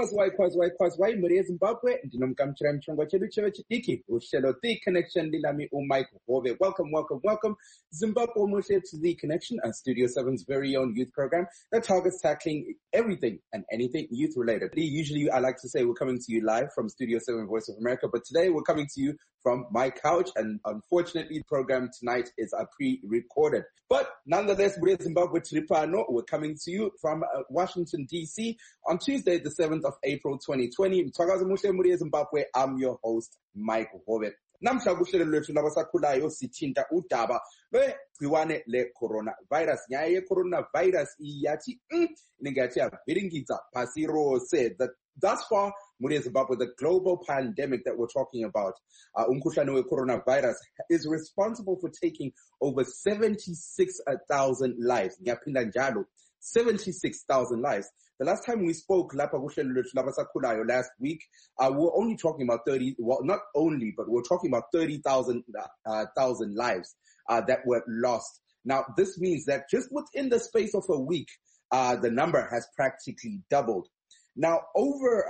Kwazwai, Maria Zimbabwe, Ndinomkamchiram Chongo Chedu Chevechidiki, Ushelo The Connection, Lilami Mike Hove. Welcome. Zimbabwe Mushe to The Connection, Studio 7's very own youth program that targets tackling everything and anything youth related. Usually I like to say we're coming to you live from Studio 7 Voice of America, but today we're coming to you from my couch, and unfortunately the program tonight is pre-recorded. But nonetheless, Maria Zimbabwe Tripano, we're coming to you from Washington, D.C. on Tuesday, the 7th of April, 2020. Mthwakazi muhle Maria Zimbabwe, I'm your host, Mike Hove. Namhla kuhlelo lwethu labasakhulayo sithinta udaba lwegciwane le-coronavirus. Nyaya ye-coronavirus iyathi ingathi yaviringidza phasi rose. That thus far, Maria Zimbabwe, the global pandemic that we're talking about, umkhuhlane we-coronavirus, is responsible for taking over 76,000 lives. Ngiyaphinda njalo, 76,000 lives. The last time we spoke, last week, we were only talking about 30, well, not only, but we're talking about 30,000 lives that were lost. Now, this means that just within the space of a week, the number has practically doubled. Now, over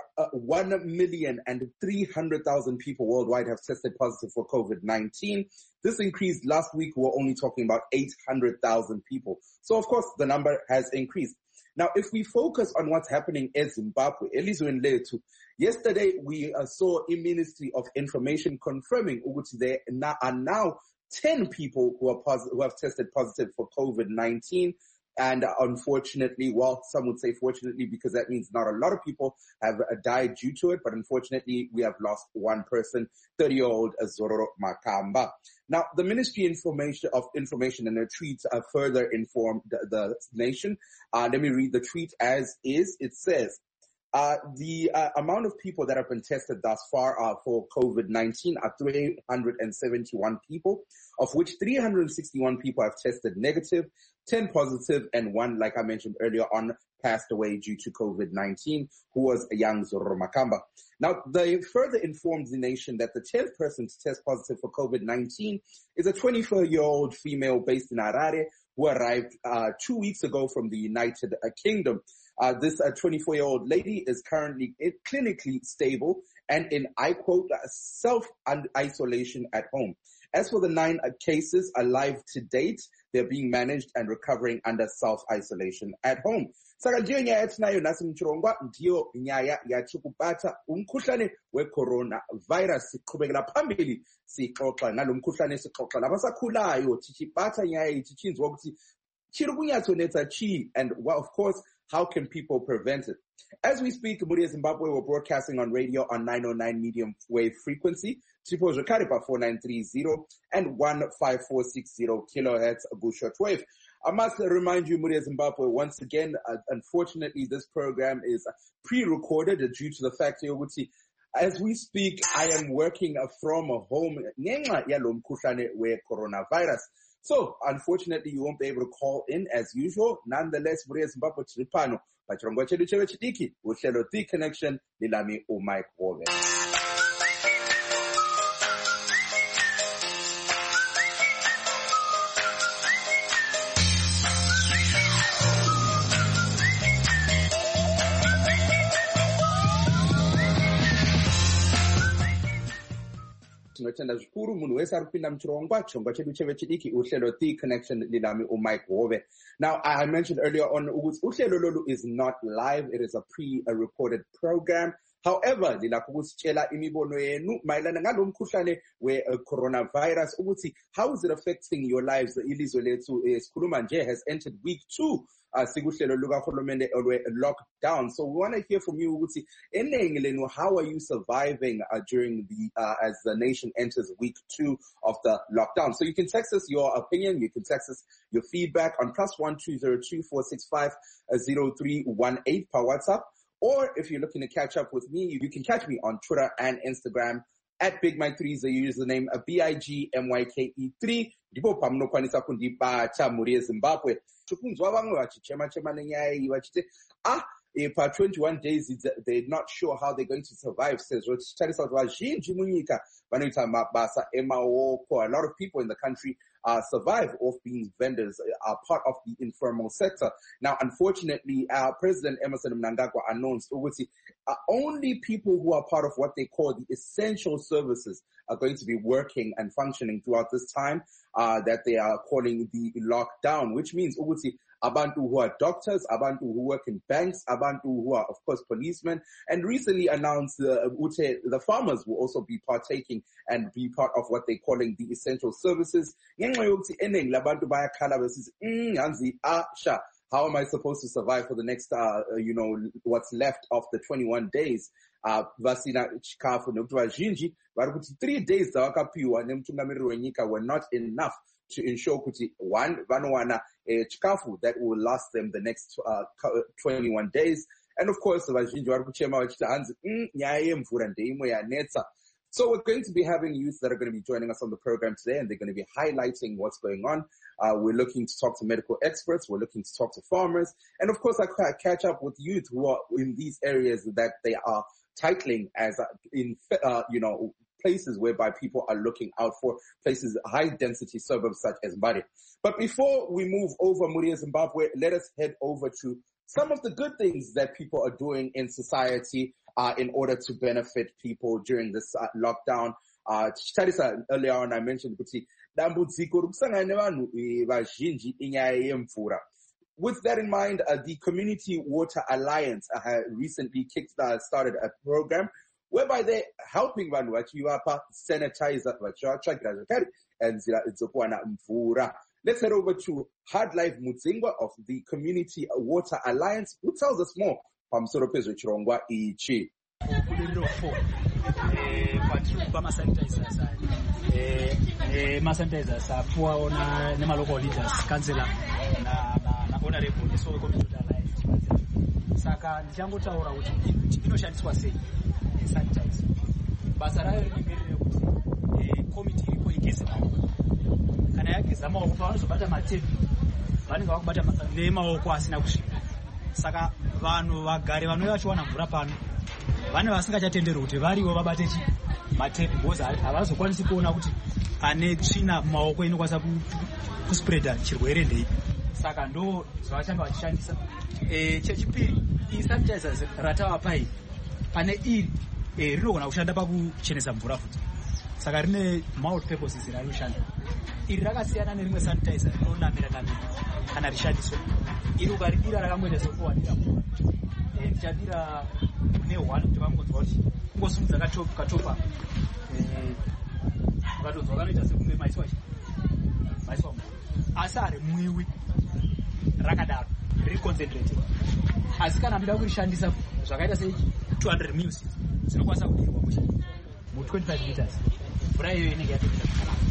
1,300,000 people worldwide have tested positive for COVID-19. This increased last week. We were only talking about 800,000 people. So, of course, the number has increased. Now, if we focus on what's happening in Zimbabwe, yesterday we saw a Ministry of Information confirming there are now 10 people who have tested positive for COVID-19. And unfortunately, well, some would say fortunately, because that means not a lot of people have died due to it. But unfortunately, we have lost one person, 30-year-old Zororo Makamba. Now, the Ministry of Information in a tweet further informed the nation. Let me read the tweet as is. It says, the amount of people that have been tested thus far for COVID-19 are 371 people, of which 361 people have tested negative, 10 positive, and one, like I mentioned earlier on, passed away due to COVID-19, who was a young Zororo Makamba. Now, they further informed the nation that the 10th person to test positive for COVID-19 is a 24-year-old female based in Harare who arrived 2 weeks ago from the United Kingdom. This 24-year-old lady is currently clinically stable and in, I quote, self-isolation at home. As for the 9 cases alive to date, they're being managed and recovering under self-isolation at home. Saka ndiyo nyaya yatinayo nasi mchirongwa, ndiyo nyaya yachikubata umkhuhlane we-coronavirus. Siqhubekela phambili sixoxa ngalo mkhuhlane sixoxa labasakhulayo tichibata nyaya itichinzwa ukuthi chiri kunyatsonetsa chi, and well, of course, how can people prevent it? As we speak, Maria Zimbabwe, we're broadcasting on radio on 909 medium wave frequency, Tripos Recaripa 4930 and 15460 kilohertz short wave. I must remind you, Maria Zimbabwe, once again, unfortunately, this program is pre-recorded due to the fact that as we speak, I am working from home ngenxa yalo mkhuhlane we-coronavirus. So, unfortunately, you won't be able to call in as usual. Nonetheless, Maria Zimbabwe Tripano, Pachirongwa Chedu Chevechidiki, Uhlelo The Connection, Lilami Mike Hove. Tinotenda zvikuru munhu wese ari kupinda muchirongwa chirongwa chedu chevechidiki uhlelo The Connection lilami Mike Hove. Now, I mentioned earlier on uhlelo lolu is not live. It is a pre-recorded program. However, lilakusitshela imibono yenu mayelana ngalo mkhuhlane we-coronavirus ukuthi how is it affecting your lives. Ilizwe lethu sikhuluma nje has entered week 2 sikuhlelo lukahulumende lockdown. So we want to hear from you ukuthi enengi lenu, how are you surviving during the as the nation enters week 2 of the lockdown. So you can text us your opinion, you can text us your feedback on +12024650318 per WhatsApp. Or if you're looking to catch up with me, you can catch me on Twitter and Instagram at BigMike3 is the username, BIGMYKE3. Ndipo pamunokwanisa kundibata Maria Zimbabwe. Chukunzwa vamwe vachichema nenyaya iyi vachiti pa 21 days they're not sure how they're going to survive. Says tarisa kuti vazhinji munyika vanoita mabasa emaoko. A lot of people in the country survive off being vendors, are part of the informal sector. Now, unfortunately, President Emmerson Mnangagwa announced only people who are part of what they call the essential services are going to be working and functioning throughout this time that they are calling the lockdown, which means abantu who are doctors, abantu who work in banks, abantu who are, of course, policemen, and recently announced the farmers will also be partaking and be part of what they're calling the essential services. How am I supposed to survive for the next, what's left of the 21 days? Vasina chikafu vazhinji vari kuti 3 days dzavakapiwa nemutungamiriri wenyika were not enough to ensure kuti one vanowana chikafu that will last them the next 21 days. And of course vazhinji vari kuchema vachiti hanzi nyaya yemvura ndeimwe yanetsa. So we're going to be having youth that are going to be joining us on the program today, and they're going to be highlighting what's going on. We're looking to talk to medical experts. We're looking to talk to farmers. And of course, I catch up with youth who are in these areas that they are titling as places whereby people are looking out for, places, high density suburbs such as Mbare. But before we move over Muria Zimbabwe, let us head over to some of the good things that people are doing in society in order to benefit people during this lockdown. Earlier on I mentioned kuti dambudziko rikusangana nevanhu vazhinji inyaya yemvura. With that in mind, the Community Water Alliance recently started a program whereby they're helping vanhu vachivapa sanitizer vachivatsvagira zvakare nzira dzokuwana mvura. Let's head over to Hardlife Mudzingwa of the Community Water Alliance, who tells us more pamusoro pezvechirongwa ichi. Masanitizers apuwa nema local leaders, councillor na honorable neso community alliance. Saka ndichangotaura kuti inoshandiswa sei sanitizer. Basa rayo rinenge kuti committee iripo igeze maoko. Kana yageza maoko pavanozobata matepi vanenge vakubata nemaoko asina kusviba. Saka vanhu vagari vanouya vachiwana mvura pano vane vasingachatenderwi kuti variwo vabate matepi because havazokwanisi kuona kuti ane tsvina maoko inokwanisa kuspreada chirwere ndei. Saka ndo zvavachanga vachishandisa. Chechipiri, sanitizers ratavapai pane iri rinogona kushanda pakuchenesa mvura futi. Saka rine mouth purposes rinoshanda. Iri rakasiyana nerimwe sanitizer rinonamira kana rishandiswa. Iri ukaridira rakamboita sekuwanira mvura. Ndichadira ne1 kuti vangonzwa kuti kungosumudza katopa ukatodzwa kanoita sekunge maiswa mvura. Asi ari mwiwi rakadaro riri concentrated. Asi kana muda kurishandisa zvakaita se 200 ml dzinokwanisa kudirwa mu 25 liters. Mvura iyo inenge yatopinda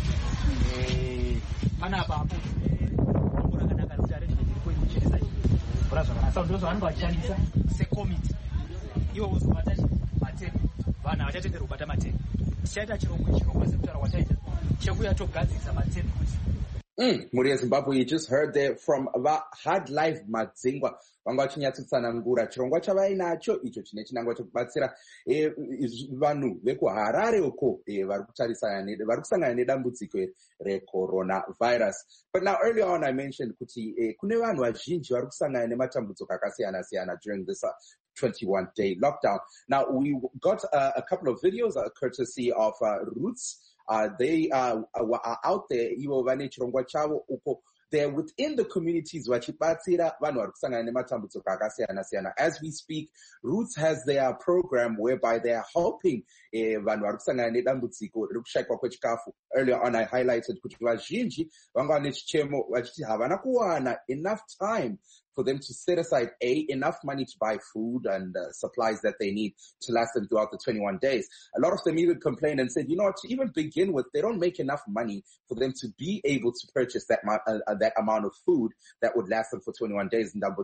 panapa apo mvura yakanaka kuti arrangement iripo inocheresa mvura zvakanaka. Saka ndozvavanenge vachishandisa secommittee. Iwo uzobata matepi vanhu havachatenderwi kubata matepi. Tichaita chirongwa sekutaura kwachaita chekuya togadzirisa matepi kuti Muria Zimbabwe, you just heard there from Hardlife Mudzingwa. Vanga vachinyatsosanangura chirongwa chavainacho icho chine chinangwa chekubatsira vanhu vekuHarare uko vari kusangana nedambudziko recoronavirus. But now earlier on I mentioned kuti kune vanhu vazhinji vari kusangana nematambudziko akasiyana-siyana during this 21-day lockdown. Now we got a couple of videos courtesy of Roots. They are out there, ivo vane chirongwa chavo uko. They're within the communities vachibatsira vanhu vari kusangana nematambudziko akasiyana-siyana. As we speak, Roots has their program whereby they are helping vanhu vari kusangana nedambudziko rekushaikwa kwechikafu. Earlier on I highlighted kuti vazhinji vanga vane chichemo vachiti havana kuwana enough time for them to set aside enough money to buy food and supplies that they need to last them throughout the 21 days. A lot of them even complained and said, you know what, to even begin with, they don't make enough money for them to be able to purchase that amount of food that would last them for 21 days. A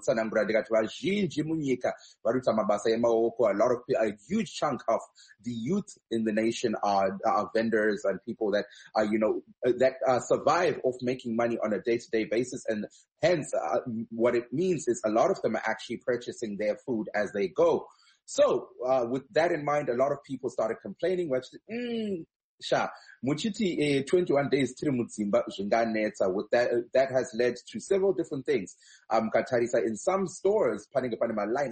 huge chunk of the youth in the nation are vendors and people that survive off making money on a day-to-day basis, and hence what it means is a lot of them are actually purchasing their food as they go. So with that in mind, a lot of people started complaining, Sha, muchiti 21 days tiri mudzimba zvinganetsa. With that has led to several different things. Katarisa, in some stores panenge pane maline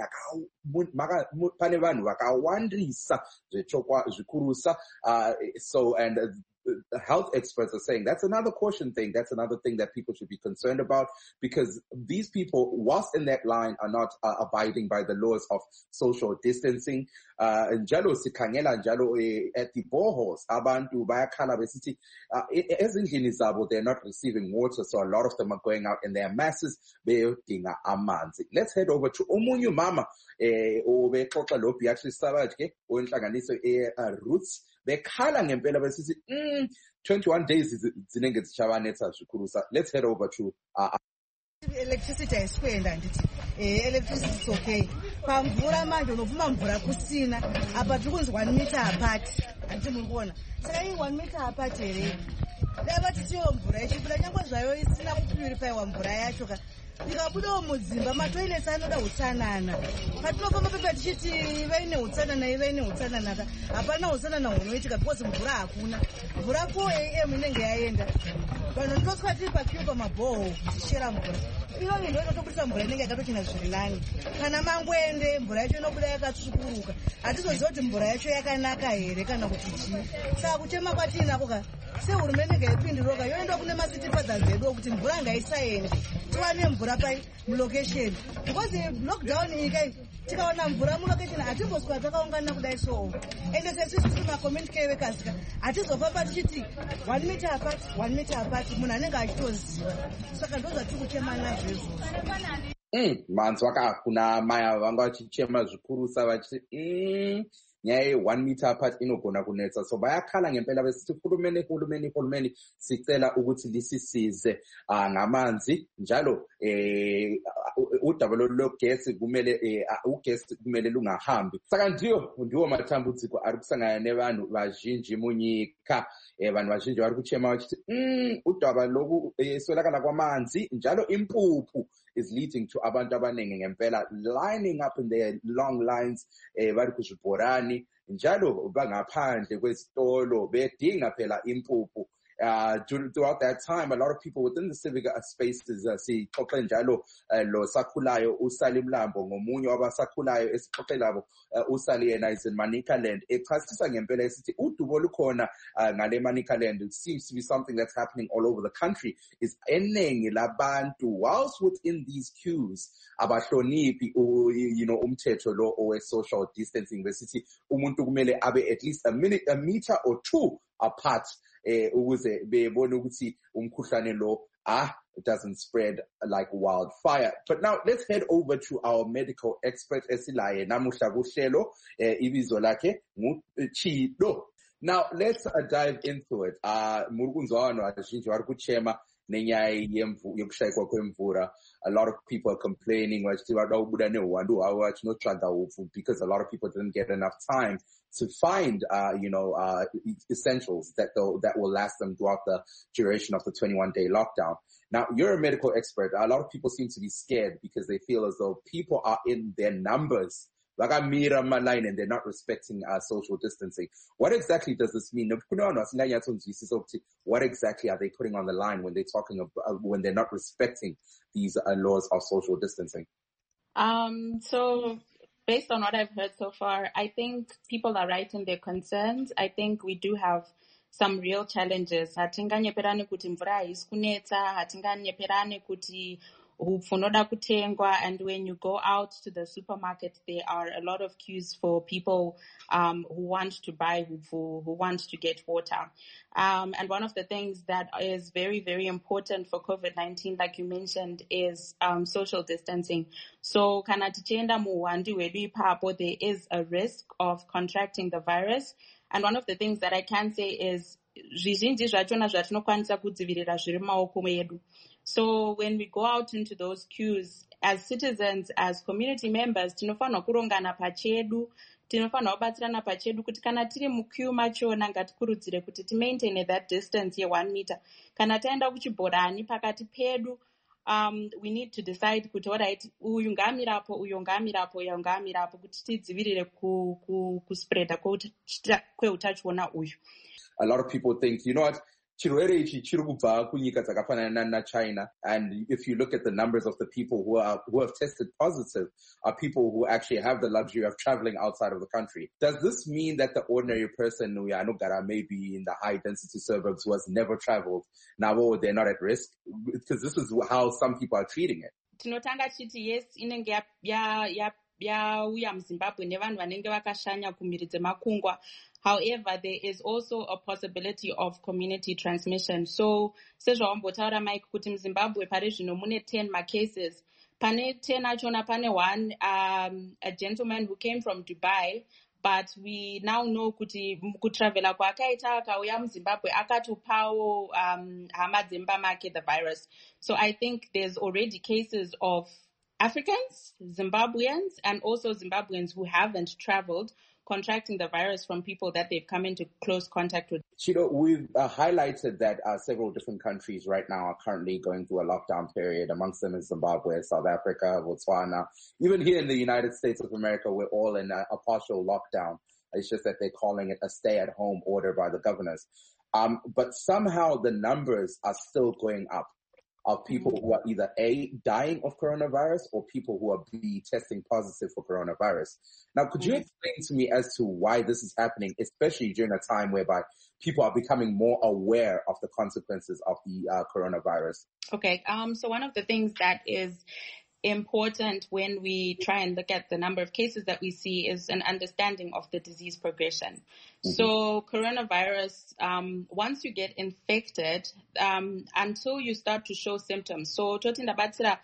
pane vanhu vakawandisa zvikurusa. So and health experts are saying that's another caution thing. That's another thing that people should be concerned about, because these people, whilst in that line, are not abiding by the laws of social distancing. Njalo sikhangela njalo at the boreholes, abantu bayakhala besithi ezindlini zabo they're not receiving water, so a lot of them are going out in their masses beyodinga amanzi. Let's head over to omunye mama obexoxa lo Beatrice Savage ke onhlanganiso Roots. Bekhala ngempela besithi 21 days zinenge zichabanetsa zvikhurusa. Let's head over to electricity ayisikwenda ndithi electricity is okay. Pamvura manje unovuma mvura kusina apa tikunzi 1 meter apart. Anti muri kuona saka iyi 1 meter apart here lava tisiyo mvura ichibula nyangwe zvayo isina kupurifyiwa mvura yacho ka ndikabudawo mudzimba matoilets anoda utsanana. Patinofamba pepa tichiti ivei neutsanana ivei neutsanana ka hapana utsanana hunoitika because mvura hakuna. Mvura 4 AM inenge yaenda. Vanhu ndotwa tiri pakiu pamabhoho tichera mvura. Iyoyo ndio inotobudisa mvura inenge yakatochena zviri nani. Kana mangwende mvura yacho inobuda yakatsvukuruka. Hatizoziva kuti mvura yacho yakanaka here kana kuti chii. Saka kuchema kwatinako ka sehurumende ngaipinduroka yoenda kune macity fathers edu kuti mvura ngaisaende. Tiwane mvura pai mulocation. Because lockdown ikai tikaona mvura mulocation hatimboswera takaungana kudai so. Ende sesisi tiri macommunity workers ka hatizofamba tichiti 1 meter apart 1 meter apart munhu anenge achitoziva. Saka ndozvatiri kuchema nazvo izvozvo. manzwa kuna maya vanga vachichema zvikurusa vachiti nyaya 1 meter apart inogona kunetsa. So bayakhala ngempela besithi hulumeni sicela ukuthi lisisize ngamanzi njalo udaba logesi kumele ugesi kumele lungahambi. Saka ndiwo matambudziko ari kusangana nevanhu vazhinji munyika. Vanhu vazhinji vari kuchema vachiti udaba lokuswelakala kwamanzi njalo impuphu is leading to abantu abaningi ngempela lining up in their long lines vari kuzvibhorani njalo bangaphandle kwesitolo bedinga phela impuphu. Throughout that time, a lot of people within the civic spaces sixoxe njalo lo Sakhulayo uSally Mlambo ngomunye wabasakhulayo esixoxe labo uSally yena is in Manicaland echasisa ngempela esithi udubo lukhona ngale Manicaland. It seems to be something that's happening all over the country. Is enengi labantu whilst within these queues abahloniphi umthetho lo owe social distancing besithi umuntu kumele abe at least a meter or 2 apart ukuze bebone ukuthi umkhuhlane lo it doesn't spread like wildfire. But now let's head over to our medical expert esilaye namuhla kuhlelo ibizo lakhe nguChido. Now let's dive into it. Murukunzwana vazhinji vari kuchema nenyaya yokushayikwa kwemvura. A lot of people are complaining because a lot of people didn't get enough time to find essentials that will last them throughout the duration of the 21-day lockdown. Now, you're a medical expert. A lot of people seem to be scared because they feel as though people are in their numbers and they're not respecting social distancing. What exactly does this mean? What exactly are they putting on the line when they're talking about when they're not respecting these laws of social distancing? So based on what I've heard so far, I think people are right in their concerns. I think we do have some real challenges. Hatinganyeperane kuti mvura haisi kunetsa, hatinganyeperane kuti hupfu noda kutengwa, and when you go out to the supermarket, there are a lot of queues for people who want to buy hupfu, who want to get water. And one of the things that is very, very important for COVID-19, like you mentioned, is social distancing. So kana tichenda muhwandi hwedu ipapo, there is a risk of contracting the virus. And one of the things that I can say is zvizhinji zvachona zvatinokwanisa kudzivirira zviri mumaoko medu. So when we go out into those queues, as citizens, as community members, tinofanwa kurongana pachedu, tinofanwa kubatsirana pachedu kuti kana tiri muqueue machona ngatikurudzire kuti timaintain that distance ye 1 meter. Kana taenda kuchibhorani pakati pedu, we need to decide kuti alright, uyu ngaamirapo, uyu ngaamirapo, uyu ngaamirapo, kuti tidzivirire kuspreada kweutachiona uyu. A lot of people think, you know what, chirwere ichi chiri kubva kunyika dzakafanana naChina, and if you look at the numbers of the people who have tested positive are people who actually have the luxury of traveling outside of the country. Does this mean that the ordinary person who maybe in the high density suburbs who has never traveled, now they're not at risk? Because this is how some people are treating it. Tinotanga chiti yes, inenge yauya muZimbabwe nevanhu vanenge vakashanya kumhiri dzemakungwa. However, there is also a possibility of community transmission. So, sezvawambotaura Mike, kuti muZimbabwe pari zvino mune 10 cases. Pane 10 achona pane one, a gentleman who came from Dubai, but we now know kuti kutravela kwakaita akauya muZimbabwe akatopawo hama dzemba make the virus. So I think there's already cases of Africans, Zimbabweans, and also Zimbabweans who haven't traveled, contracting the virus from people that they've come into close contact with. Chido, we've highlighted that several different countries right now are currently going through a lockdown period. Amongst them is Zimbabwe, South Africa, Botswana. Even here in the United States of America, we're all in a partial lockdown. It's just that they're calling it a stay-at-home order by the governors. But somehow the numbers are still going up of people who are either A, dying of coronavirus, or people who are B, testing positive for coronavirus. Now, could you explain to me as to why this is happening, especially during a time whereby people are becoming more aware of the consequences of the coronavirus? Okay, so one of the things that is important when we try and look at the number of cases that we see is an understanding of the disease progression. So coronavirus, once you get infected, until you start to show symptoms. So totindabatsira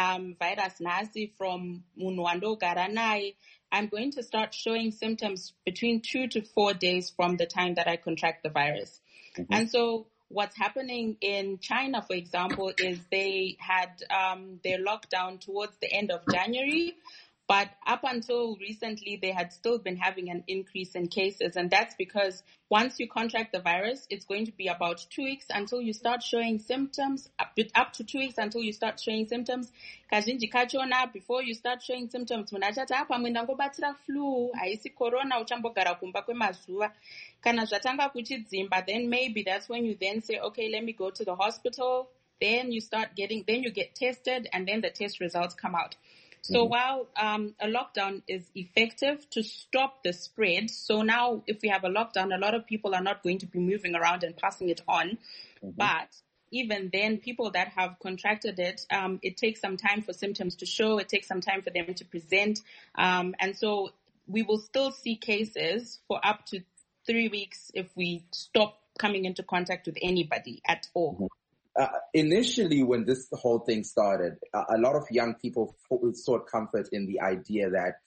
virus nasi from munhu wandogara naye, I'm going to start showing symptoms between 2 to 4 days from the time that I contract the virus. And so what's happening in China, for example, is they had their lockdown towards the end of January, but up until recently, they had still been having an increase in cases. And that's because once you contract the virus, it's going to be about 2 weeks until you start showing symptoms, up to 2 weeks until you start showing symptoms. Kazhinji kachona, before you start showing symptoms, munachati apa mwenda ngobatira flu, haisi corona, uchambogara kumba kwemazuva. Kana zvatanga kuchidzimba, then maybe that's when you then say, okay, let me go to the hospital. Then you get tested, and then the test results come out. So while a lockdown is effective to stop the spread, so now if we have a lockdown, a lot of people are not going to be moving around and passing it on. But even then, people that have contracted it, it takes some time for symptoms to show. It takes some time for them to present. And so we will still see cases for up to 3 weeks if we stop coming into contact with anybody at all. Initially, when this whole thing started, a lot of young people sought comfort in the idea that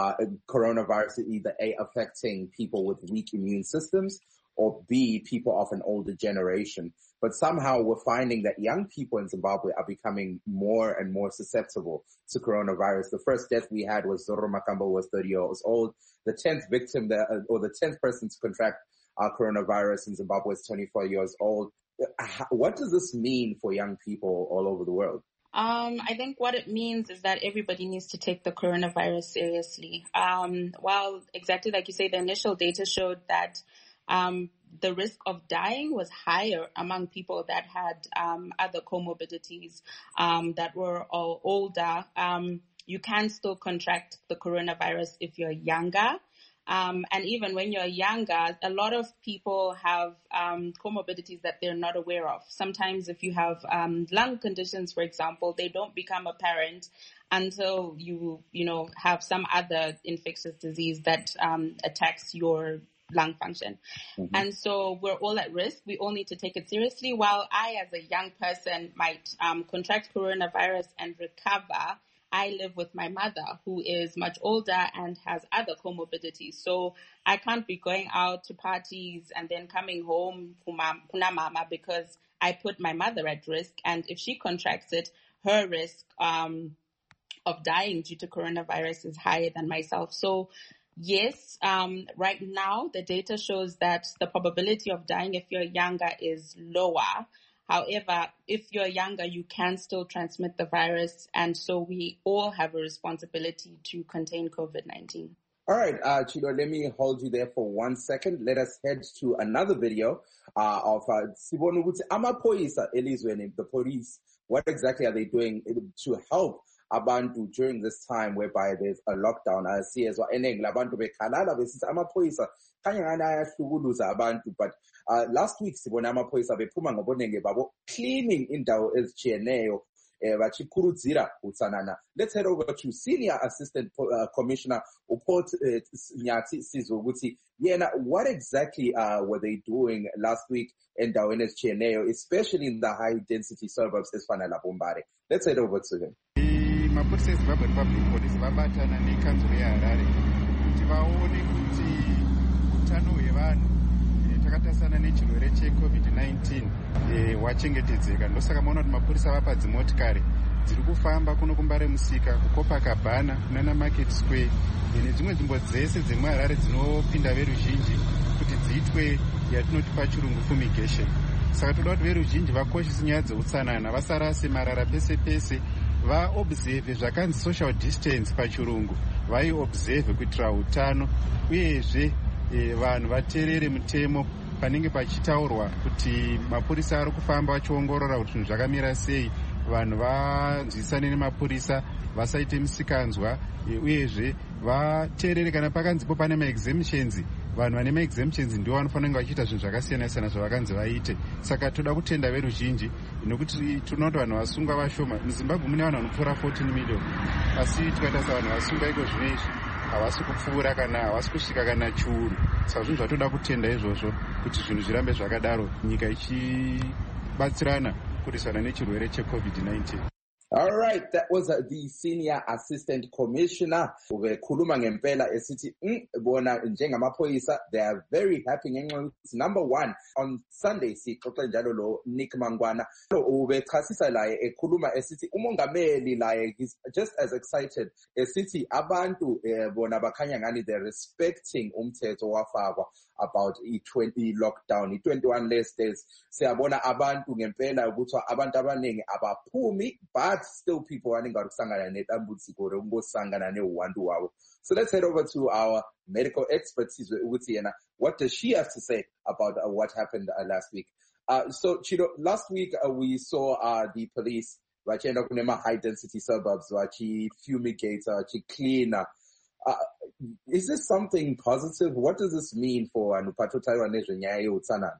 coronavirus is either A, affecting people with weak immune systems, or B, people of an older generation. But somehow we're finding that young people in Zimbabwe are becoming more and more susceptible to coronavirus. The first death we had was Zoro Makamba, who was 30 years old. The 10th victim, or the 10th person to contract coronavirus in Zimbabwe is 24 years old. What does this mean for young people all over the world? I think what it means is that everybody needs to take the coronavirus seriously. While exactly like you say, the initial data showed that the risk of dying was higher among people that had other comorbidities that were older. You can still contract the coronavirus if you're younger. And even when you're younger, a lot of people have comorbidities that they're not aware of. Sometimes if you have lung conditions, for example, they don't become apparent until you have some other infectious disease that attacks your lung function. And so we're all at risk. We all need to take it seriously. While I, as a young person, might contract coronavirus and recover, I live with my mother, who is much older and has other comorbidities. So I can't be going out to parties and then coming home kuna mama, because I put my mother at risk. And if she contracts it, her risk of dying due to coronavirus is higher than myself. So yes, right now the data shows that the probability of dying if you're younger is lower. However, if you're younger, you can still transmit the virus. And so we all have a responsibility to contain COVID-19. All right, Chido, let me hold you there for 1 second. Let us head to another video of Sibonu Ukuthi amaphoyisa elizweni, the police. What exactly are they doing to help abantu during this time whereby there's a lockdown? Siyezwa eningi labantu bekhalala besithi amaphoyisa khanya ngani ayahlukuluza abantu, but last week sibona amaphoyisa bephuma ngobunenge babo cleaning indawo ezitshiyeneyo. Let's head over to Senior Assistant Commissioner Uport Nyati Sizoguti. What exactly were they doing last week in Dawenes Chieneo, especially in the high density suburbs as Fanala Bombare? Let's head over to him. Mapurisa eZimbabwe Public Police vabatana nekanzuro yeHarare kuti vaone kuti utano hwevanhu takatasana nechirwere cheCovid-19 wachengetedzeka. Ndosaka maona kuti mapurisa vapa dzimotikari dziri kufamba kuno kuMbare Musika, kuCopacabana, kunana Market Square nedzimwe nzvimbo dzese dzemuHarare dzinopinda veruzhinji kuti dziitwe yatinoti pachirungu fumigation. Saka toda kuti veruzhinji vakoshese nyaya dzeutsanana, vasarase marara pese pese, vaobserve zvakanzi social distance pachirungu, vaiobserve kuitira utano, uyezve vanhu vateerere mutemo panenge pachitaurwa kuti mapurisa ari kufamba vachiongorora kuti zvinhu zvakamira sei, vanhu vanzwisane nemapurisa, vasaite misikanzwa, uyezve vateerere kana pakanzipo pane maexemptions. Vanhu vane maexemptions ndivo vanofanira kunge vachiita zvinhu zvakasiyana-siyana zvavakanzi vaite. Saka toda kutenda veruzhinji, nokuti tinoona vanhu vasungwa vashoma. MuZimbabwe mune vanhu vanopfuura 14 million, asi tikaita savanhu vasungwa iko zvino izvi havasi kupfuura kana havasi kusvika kana chiuru. Saka zvinhu zvatoda kutenda izvozvo kuti zvinhu zvirambe zvakadaro, nyika ichibatsirana kurwisana nechirwere cheCovid-19. All right, that was the Senior Assistant Commissioner. Ubekhuluma ngempela esithi bona njengamaphoyisa they are very happy ngenxa ukuthi number one on Sunday sixoxe njalo lo Nick Mangwana ubechasisa laye ekhuluma esithi umongameli laye is just as excited esithi abantu bona bakhanya ngani they're respecting umthetho wafakwa about i-20 lockdown, i-21 less days. Siyabona abantu ngempela ukuthi abantu abaningi abaphumi, but still people running out of sangana netambutsiko ngosangana neuwandu wabo. So let's head over to our medical expert Utiena. What does she have to say about what happened last week? So Chido, last week we saw the police vachienda kunema high density suburbs vachi fumigate, vachi clean. Is this something positive? What does this mean for Anupato Taiwanese Nyayo Utsanan?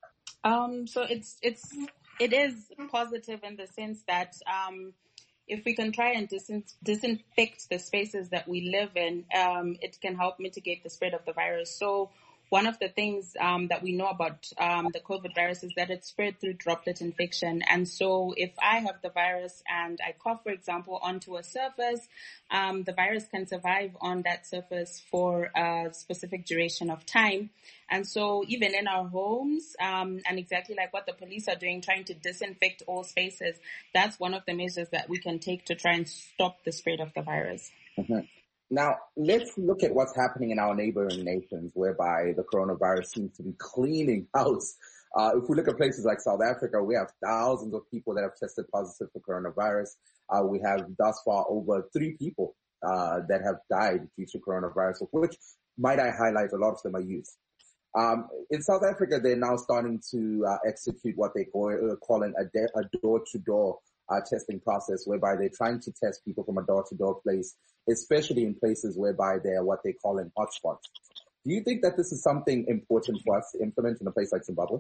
So it is positive in the sense that if we can try and disinfect the spaces that we live in, it can help mitigate the spread of the virus. So one of the things that we know about the COVID virus is that it's spread through droplet infection. And so if I have the virus and I cough, for example, onto a surface, the virus can survive on that surface for a specific duration of time. And so even in our homes, and exactly like what the police are doing, trying to disinfect all spaces, that's one of the measures that we can take to try and stop the spread of the virus. Mm-hmm. Now, let's look at what's happening in our neighboring nations whereby the coronavirus seems to be cleaning house. If we look at places like South Africa, we have thousands of people that have tested positive for coronavirus. We have thus far over 3 people that have died due to coronavirus, of which, might I highlight, a lot of them are youth. In South Africa, they're now starting to execute what they calling a door-to-door testing process, whereby they're trying to test people from a door-to-door place, especially in places whereby they're what they call in hotspots. Do you think that this is something important for us to implement in a place like Zimbabwe?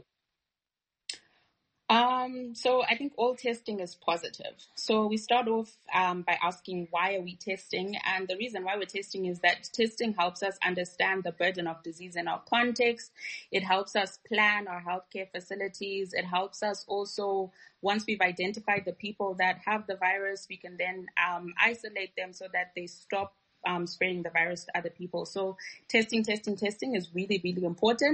So I think all testing is positive. So we start off by asking, why are we testing? And the reason why we're testing is that testing helps us understand the burden of disease in our context. It helps us plan our healthcare facilities. It helps us also, once we've identified the people that have the virus, we can then isolate them so that they stop spreading the virus to other people. So testing is really, really important.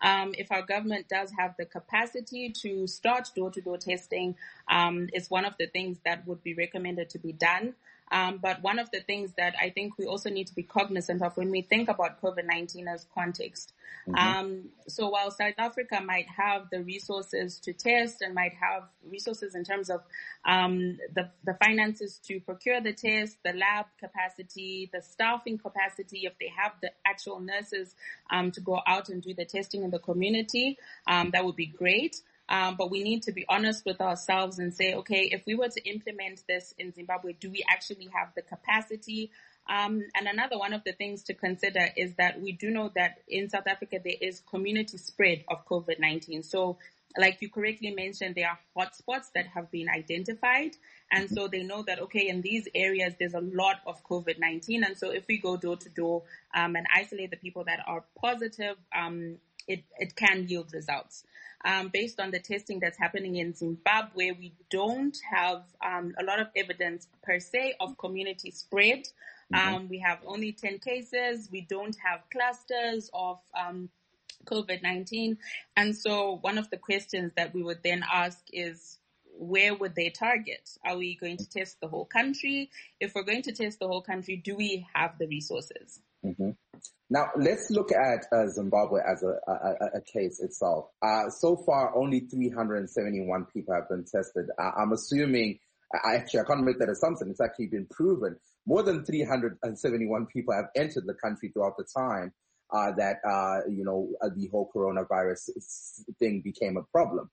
If our government does have the capacity to start door-to-door testing, it's one of the things that would be recommended to be done. But one of the things that I think we also need to be cognizant of when we think about COVID-19 as context. So while South Africa might have the resources to test and might have resources in terms of the finances to procure the test, the lab capacity, the staffing capacity, if they have the actual nurses to go out and do the testing in the community, that would be great. But we need to be honest with ourselves and say, okay, if we were to implement this in Zimbabwe, do we actually have the capacity? And another one of the things to consider is that we do know that in South Africa, there is community spread of COVID-19. So like you correctly mentioned, there are hotspots that have been identified. And so they know that, okay, in these areas, there's a lot of COVID-19. And so if we go door to door and isolate the people that are positive, it can yield results. Based on the testing that's happening in Zimbabwe, we don't have a lot of evidence per se of community spread. We have only 10 cases. We don't have clusters of COVID-19. And so one of the questions that we would then ask is, where would they target? Are we going to test the whole country? If we're going to test the whole country, do we have the resources? Now, let's look at Zimbabwe as a case itself. So far, only 371 people have been tested. I'm assuming, I can't make that assumption. It's actually been proven. More than 371 people have entered the country throughout the time that the whole coronavirus thing became a problem.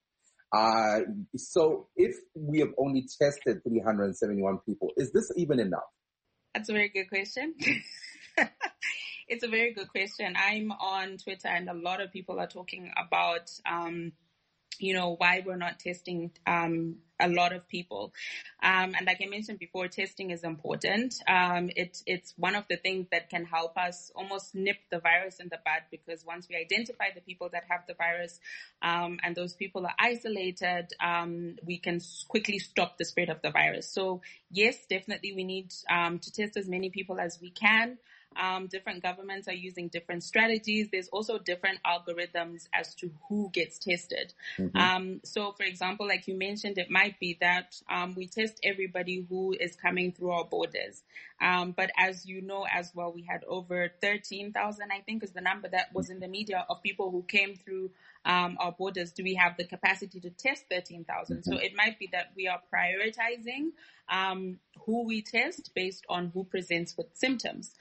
So if we have only tested 371 people, is this even enough? That's a very good question. It's a very good question. I'm on Twitter and a lot of people are talking about, why we're not testing a lot of people. And like I mentioned before, testing is important. It's one of the things that can help us almost nip the virus in the bud, because once we identify the people that have the virus and those people are isolated, we can quickly stop the spread of the virus. So yes, definitely we need to test as many people as we can. Different governments are using different strategies. There's also different algorithms as to who gets tested. So, for example, like you mentioned, it might be that we test everybody who is coming through our borders. But as you know as well, we had over 13,000, I think is the number that was in the media, of people who came through our borders. Do we have the capacity to test 13,000? So it might be that we are prioritizing who we test based on who presents with symptoms.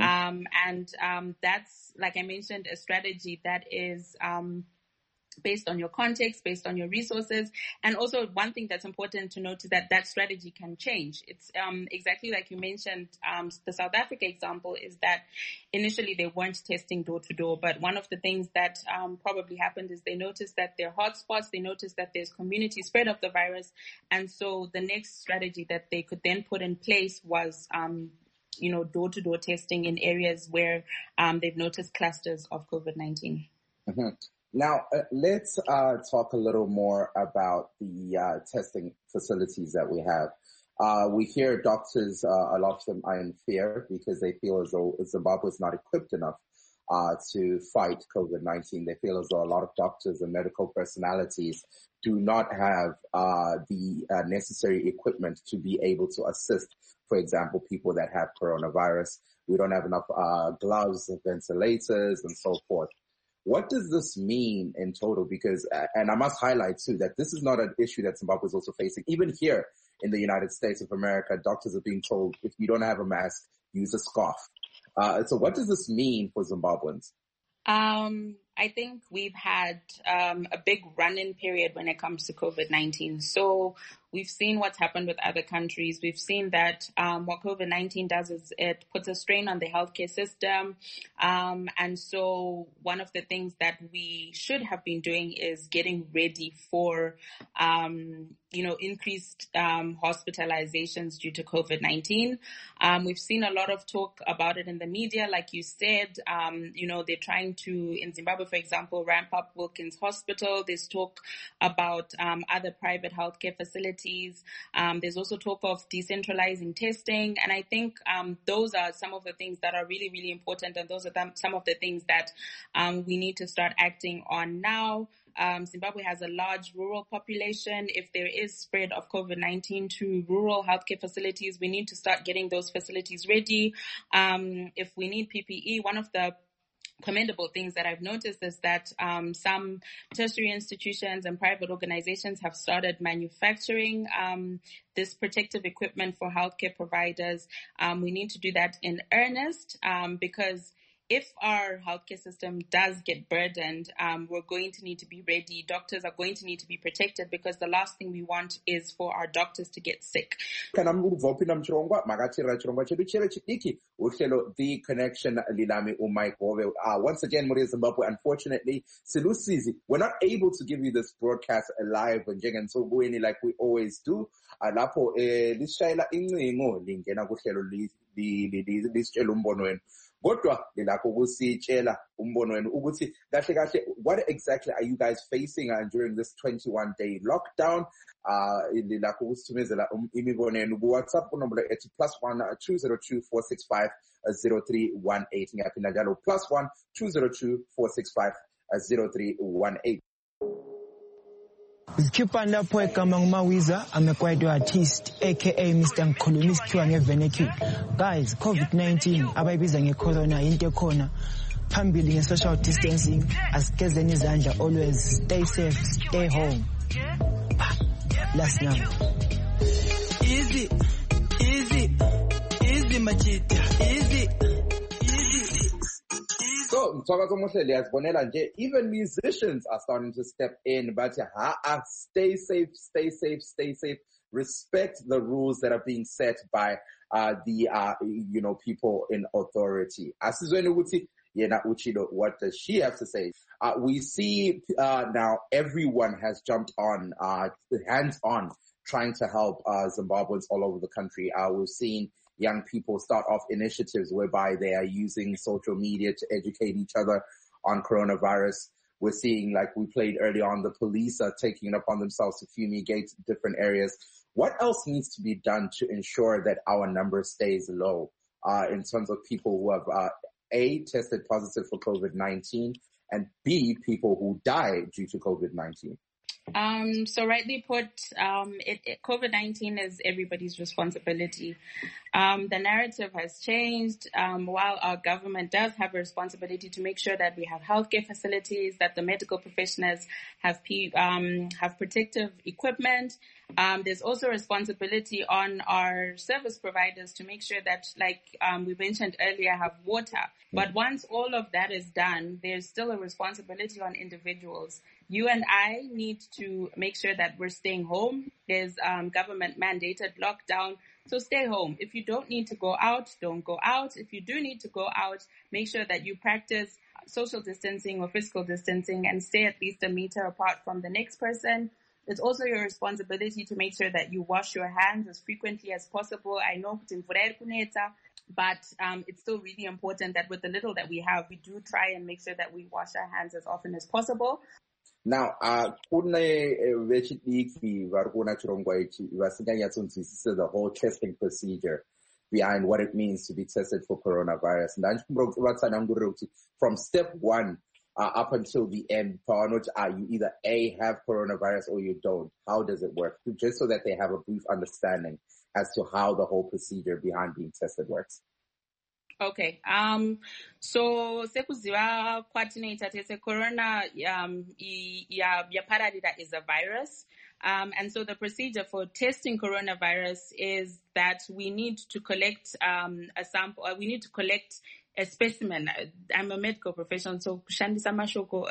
And that's, like I mentioned, a strategy that is based on your context, based on your resources. And also one thing that's important to note is that that strategy can change. It's exactly like you mentioned, the South Africa example is that initially they weren't testing door to door, but one of the things that probably happened is they noticed that there are hotspots, they noticed that there's community spread of the virus. And so the next strategy that they could then put in place was door-to-door testing in areas where they've noticed clusters of COVID-19. Now, let's talk a little more about the testing facilities that we have. We hear doctors, a lot of them are in fear because they feel as though Zimbabwe is not equipped enough to fight COVID-19. They feel as though a lot of doctors and medical personalities do not have the necessary equipment to be able to assist, for example, people that have coronavirus. We don't have enough gloves, ventilators, and so forth. What does this mean in total? Because, and I must highlight too, that this is not an issue that Zimbabwe is also facing. Even here in the United States of America, doctors are being told, if you don't have a mask, use a scarf. So what does this mean for Zimbabweans? I think we've had a big run-in period when it comes to COVID-19. So we've seen what's happened with other countries. We've seen that what COVID-19 does is it puts a strain on the healthcare system. And so one of the things that we should have been doing is getting ready for, increased hospitalizations due to COVID-19. We've seen a lot of talk about it in the media. Like you said, they're trying to, in Zimbabwe, for example, ramp up Wilkins Hospital. There's talk about other private healthcare facilities facilities. There's also talk of decentralizing testing. And I think those are some of the things that are really, really important. And those are some of the things that we need to start acting on now. Zimbabwe has a large rural population. If there is spread of COVID-19 to rural healthcare facilities, we need to start getting those facilities ready. If we need PPE, one of the commendable things that I've noticed is that some tertiary institutions and private organizations have started manufacturing this protective equipment for healthcare providers. We need to do that in earnest because if our healthcare system does get burdened, we're going to need to be ready. Doctors are going to need to be protected because the last thing we want is for our doctors to get sick. The Connection Lilami Umai Gove. Once again, Maria Zimbabwe, unfortunately, Silusizi, we're not able to give you this broadcast live and so going like we always do. Lapo lishaila incingo lingena kuhlelo lisitshela umbono wenu. Kodwa lilakho kusitshela umbono wenu ukuthi kahle kahle what exactly are you guys facing during this 21-day lockdown? Lilakho kusithumezela imibono yenu ku WhatsApp kunombolo ethi +1 202 465 0318 ngiyaphinda njalo +1 202 465 0318. Zikhipha lapho egama nguMawiza, I'm a choir artist aka Mr. Ngikhuluma isikhiwa ngevernacular. Guys, COVID-19 abayibiza ngecorona into ekhona. Phambili nge-social distancing, asigezeni izandla, always stay safe, stay home. Last number. Easy machita, easy. So, even musicians are starting to step in, but stay safe. Respect the rules that are being set by the people in authority. What does she have to say? We see now everyone has jumped on, hands on, trying to help Zimbabweans all over the country. We've seen young people start off initiatives whereby they are using social media to educate each other on coronavirus. We're seeing, like we played early on, the police are taking it upon themselves to fumigate different areas. What else needs to be done to ensure that our number stays low in terms of people who have A, tested positive for COVID-19, and B, people who die due to COVID-19? So rightly put, COVID-19 is everybody's responsibility. The narrative has changed. While our government does have a responsibility to make sure that we have healthcare facilities, that the medical professionals have protective equipment, there's also a responsibility on our service providers to make sure that, like we mentioned earlier, have water. But once all of that is done, there's still a responsibility on individuals. You and I need to make sure that we're staying home. There's government mandated lockdown. So stay home. If you don't need to go out, don't go out. If you do need to go out, make sure that you practice social distancing or physical distancing and stay at least a meter apart from the next person. It's also your responsibility to make sure that you wash your hands as frequently as possible. I know but it's still really important that with the little that we have, we do try and make sure that we wash our hands as often as possible. Now, the whole testing procedure behind what it means to be tested for coronavirus. From step one up until the end, you either A, have coronavirus or you don't. How does it work? Just so that they have a brief understanding as to how the whole procedure behind being tested works. Okay. So sekuziva kwatinoita tese corona yapararira is a virus. And so the procedure for testing coronavirus is that we need to collect a sample, we need to collect a specimen. I'm a medical professional, so kushandisa mashoko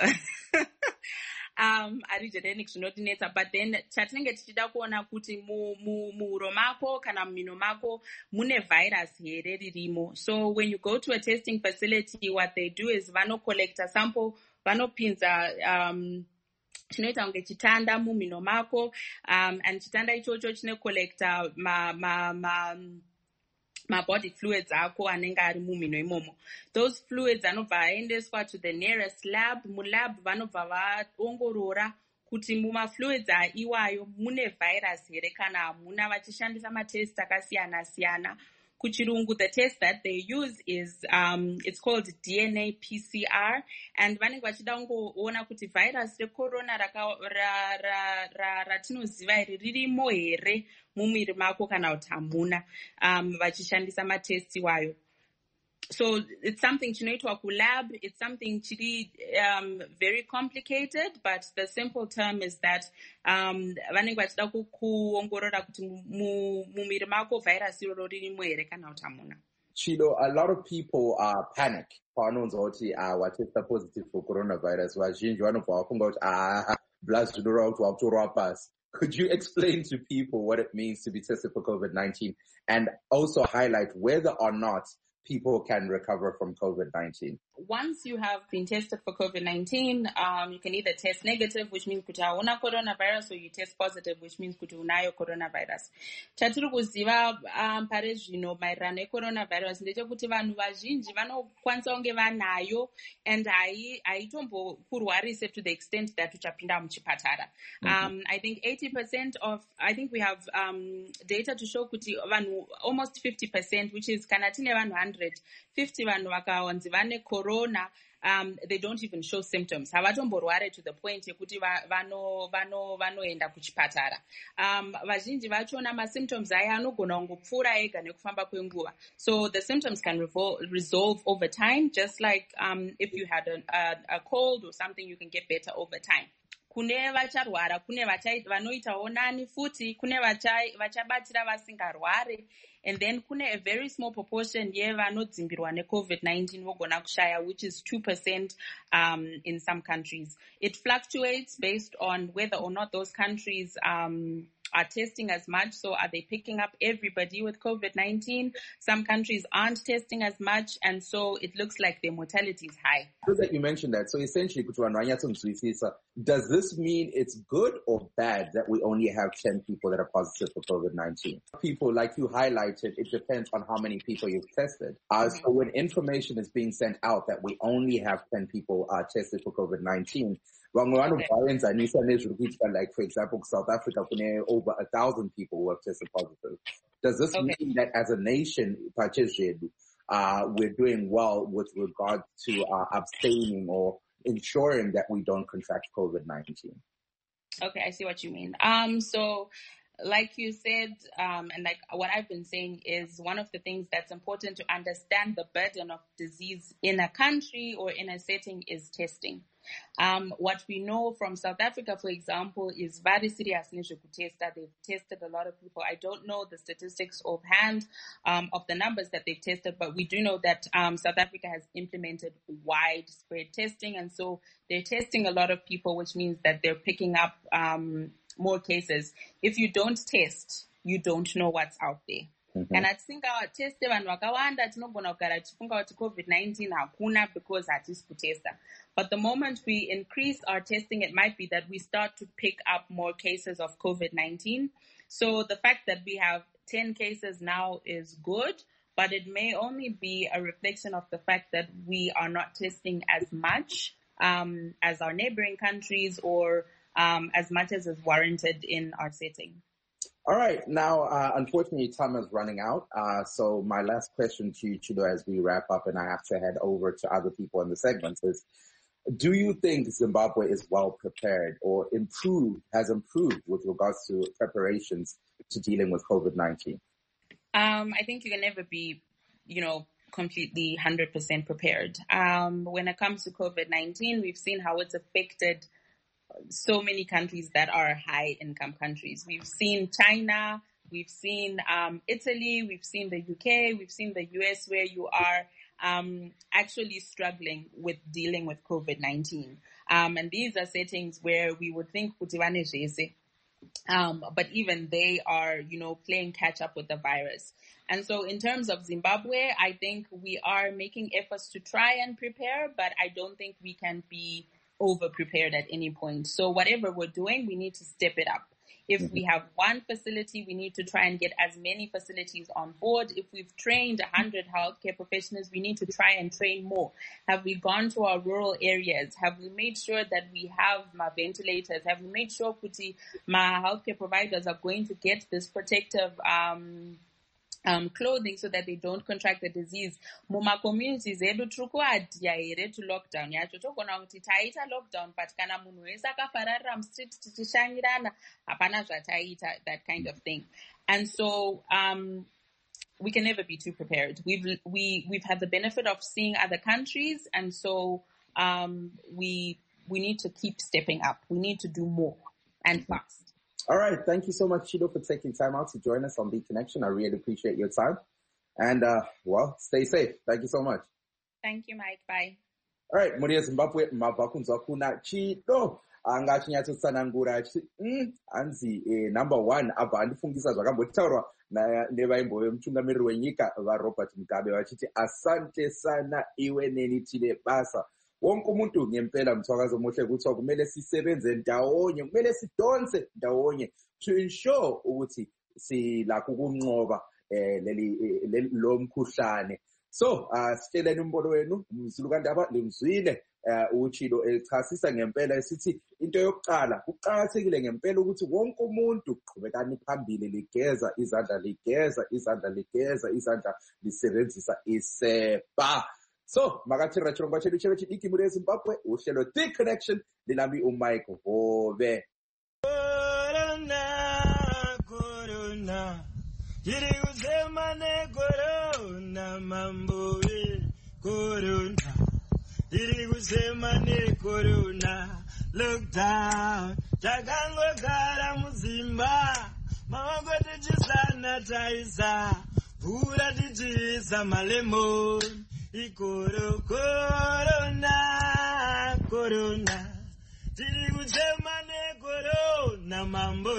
but then chatinenge tichida kuona kuti muhuro mako kana mumino mako mune virus here ririmo. So when you go to a testing facility, what they do is vano collect a sample, vanopinza chinoita kunge chitanda mumino mako, and chitanda ichocho chine collecta my body fluids ako anenge ari mumino imomo. Those fluids anobva aendeswa to the nearest lab. Mulab vanobva vaongorora kuti mumafluids iwayo mune virus here kana hamuna, vachishandisa matest akasiyana-siyana. Kuchirungu, the test that they use is it's called DNA PCR, and vanenge vachida kungoona kuti virus recorona ratinoziva iri ririmo here mumwiri mako kana kuti hamuna, vachishandisa matest iwayo. So it's something chinoitwa kulab. It's something chiri very complicated, but the simple term is that vanenge vachida kuongorora kuti mumwiri mako virus iroro ririmo here kana kuti hamuna. Chido, a lot of people panic pavanonzwa kuti watesta positive for coronavirus. Vazhinji vanobva vafunga kuti blood zvinoreva kuti wakutorwa pasi. Could you explain to people what it means to be tested for COVID-19 and also highlight whether or not people can recover from COVID-19? Once you have been tested for COVID-19, you can either test negative, which means kuti hauna coronavirus, or you test positive, which means kuti unayo coronavirus. Chatiri kuziva pare zvino maererano necoronavirus ndechekuti vanhu vazhinji vanokwanisa kunge vanayo and haitombokurwarise to the extent that uchapinda muchipatara. I think 80% of, I think we have data to show kuti vanhu almost 50%, which is kana tine vanhu 100, 50 vanhu vakawanzi vane corona, they don't even show symptoms. Havatomborware to the point yekuti vanoenda kuchipatara. Vazhinji vachona ma-symptoms aya anogona kungopfuura ega nekufamba kwenguva. So the symptoms can resolve over time, just like if you had a cold or something, you can get better over time. Kune vacharwara, kune vanoitawo nani futi, kune vachabatira vasingarware, and then kune a very small proportion yevanodzimbirwa ne-COVID-19 vogona kushaya, which is 2% in some countries. It fluctuates based on whether or not those countries are testing as much. So are they picking up everybody with COVID-19? Some countries aren't testing as much, and so it looks like their mortality is high. Good that you mentioned that. So essentially, does this mean it's good or bad that we only have 10 people that are positive for COVID-19? People, like you highlighted, it depends on how many people you've tested. So when information is being sent out that we only have 10 people tested for COVID-19, like, for example, South Africa, over 1,000 people who have tested positive. Does this mean that as a nation, we're doing well with regard to abstaining or ensuring that we don't contract COVID-19? Okay, I see what you mean. So like you said, and like what I've been saying is one of the things that's important to understand the burden of disease in a country or in a setting is testing. What we know from South Africa, for example, is very serious. They've tested a lot of people. I don't know the statistics offhand of the numbers that they've tested, but we do know that South Africa has implemented widespread testing, and so they're testing a lot of people, which means that they're picking up more cases. If you don't test, you don't know what's out there. And I think our test vanhu vakawanda tinogona kugara tichifunga kuti COVID-19 hakuna because hatisi kutesta. But the moment we increase our testing, it might be that we start to pick up more cases of COVID-19. So the fact that we have 10 cases now is good, but it may only be a reflection of the fact that we are not testing as much as our neighboring countries or as much as is warranted in our setting. All right. Now, unfortunately, time is running out. So my last question to you, Chido, as we wrap up and I have to head over to other people in the segments is, do you think Zimbabwe is well prepared or has improved with regards to preparations to dealing with COVID-19? I think you can never be, completely 100% prepared. When it comes to COVID-19, we've seen how it's affected so many countries that are high-income countries. We've seen China, we've seen Italy, we've seen the UK, we've seen the US, where you are actually struggling with dealing with COVID-19. And these are settings where we would think but even they are, playing catch up with the virus. And so in terms of Zimbabwe, I think we are making efforts to try and prepare, but I don't think we can be over-prepared at any point. So whatever we're doing, we need to step it up. If we have one facility, we need to try and get as many facilities on board. If we've trained 100 healthcare professionals, we need to try and train more. Have we gone to our rural areas? Have we made sure that we have my ventilators? Have we made sure kuti my healthcare providers are going to get this protective clothing so that they don't contract the disease? Muma communities edu trukuadya here to lockdown yacho togona kuti taita lockdown but kana munhu wese akafararira mustreet tichishanyirana hapana zvataita, that kind of thing. And so we can never be too prepared. We've had the benefit of seeing other countries, and so we need to keep stepping up. We need to do more and fast. All right. Thank you so much, Chido, for taking time out to join us on The Connection. I really appreciate your time. And, stay safe. Thank you so much. Thank you, Mike. Bye. All right. Muria Zimbabwe, mabakunza kuna Chido. Anga chinyatso tsanangura anzi number 1 apa andifungisa zvakambotaurwa nevaimbo vemutungamiriri wenyika vaRobert Mugabe vachiti asante sana iwe neni tine basa. Wonke umuntu ngempela mthwakazo omuhle ukuthi kumele sisebenze ndawonye, kumele sidonse ndawonye to ensure ukuthi silakho ukunqoba lo mkhuhlane. So sitsheleni umbono wenu, umzulu kaNdaba limzwile uChido echasisa ngempela esithi into yokuqala kuqhakathekile ngempela ukuthi wonke umuntu qhubekani phambili ligeza izandla lisebenzisa isepa. So, makatira chirongwa chedu chechi ikimure Zimbabwe, uhlelo The Connection, linami uMike Hove. Corona, yiri uzema ne corona, mamboe, corona, yiri uzema ne corona, lockdown, jagango gara muzimba, mawango tijisana taisa, pura tijisa malemon. Corona, tiri kusema ne corona, mambo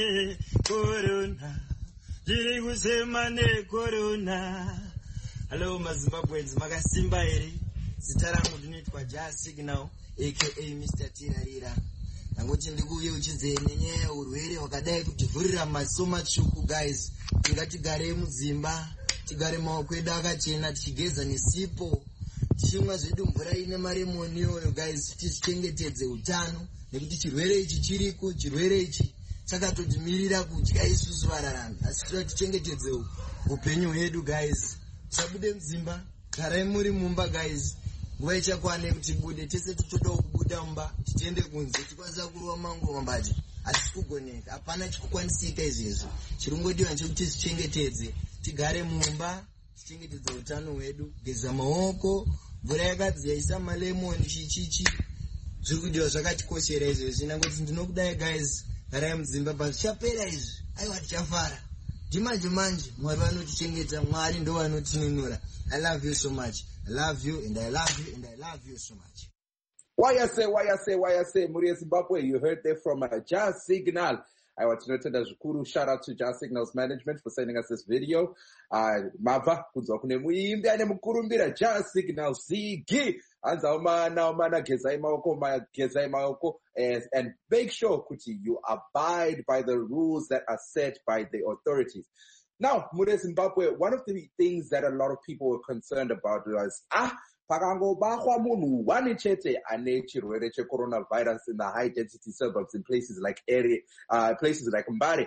corona, tiri kusema ne corona. Hello maZimbabweans, makasimba ere, zita rangu ndinoitwa Jasignal aka Mr. Tirarira. Nangoti ndikuuye uchidze nenyaya yeurwere wakadai kutivhurira maso matsvuku guys. Tingatigare mudzimba, tigare maoko edu akachena, tichigeza nesipo, tichimwa zvedu mvura ine maremoni oyo guys, tichengetedze utano nekuti chirwere ichi chiriko, chirwere ichi chakatotimirira kudya isusu vararami, asi toda tichengetedze upenyu hwedu guys. Tisabude mudzimba, garai muri mumba guys. Nguva ichakwane kuti bude, tese totoda kubuda mumba tiende kunze tikwanisa kurova mango mambati, asi kugoneka hapana chikukwanisika izvezvo. Chirongodiwa nchekuti tichengetedze, tigare mumba, tichengetedze utano hwedu, geza maoko, mvura yakadziya, isa malemoni chichichi. Zvirikudiwa zvakatikoshera izvezvi. Nangoti ndinokudai guys, garai mudzimba, basi chapera izvi, aiwa tichafara. Ndimanje Mwari vanotichengeta, Mwari ndo vanotinunura. I love you so much. I love you and I love you and I love you so much. Why I say, Muria Zimbabwe, you heard there from Jasignal. I want to note that Zukuru, shout out to Jasignal's management for sending us this video. Mava, kuzokune muimbi ane mukurumbira Jasignal Sigi. Anza umana gezai maoko, and make sure kuti you abide by the rules that are set by the authorities. Now, Muria Zimbabwe, one of the things that a lot of people were concerned about was, pakango bahwa munu wani chete ane chirwere che coronavirus in the high density suburbs in places like Mbare.